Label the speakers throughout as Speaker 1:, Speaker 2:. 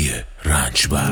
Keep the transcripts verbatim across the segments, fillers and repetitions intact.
Speaker 1: علی رنجبر.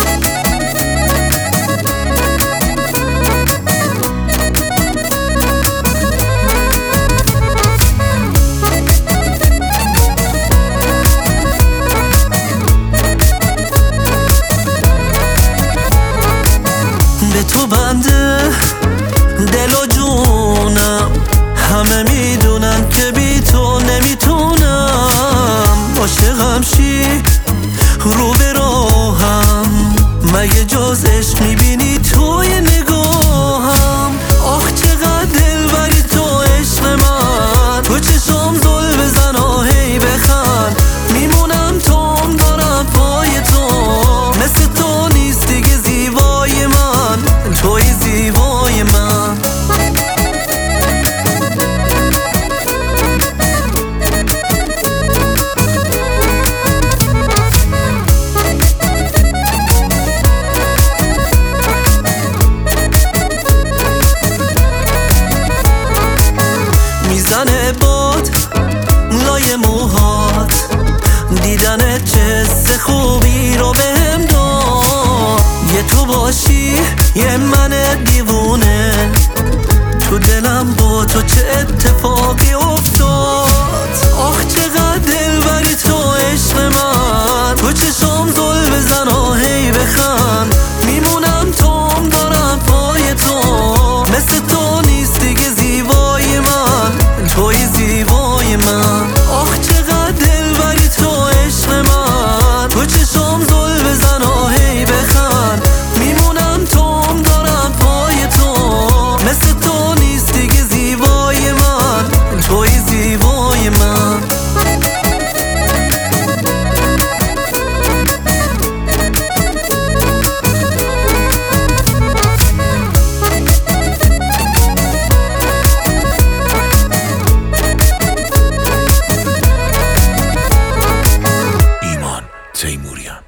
Speaker 2: به تو بنده دل و جونم، همه میدونن که بی تو نمیتونم. عاشقم شی رو به راهم، مگه جز عشق میبینی توی نگاهم؟ آخ چقدر دلبری تو عشق من، تو چشم زل بزن و هی بخند. میمونم توم دارم پای تو، مثل تو نیست دیگه زیبای من، توی زیبای من. میزنه باد لای موهات، دیدنت چه حس خوبی رو بهم داد. یه تو باشی یه من دیوونه، تو دلم با تو چه اتفاقی افتاد. آخ چقدر دلبری تو عشق من، تو چشم زل بزن و هی بخند. میمونم توم دارم پای تو، مثل تو نیست دیگه زیبای من، توی زیبای من. آخ چقدر دلبری تو عشق من، تو چشم زل بزن و هی بخند. میمونم توم دارم پای تو، مثل تو نیست دیگه زیبای من، توی زیبای من.
Speaker 1: ایمان تیموریان.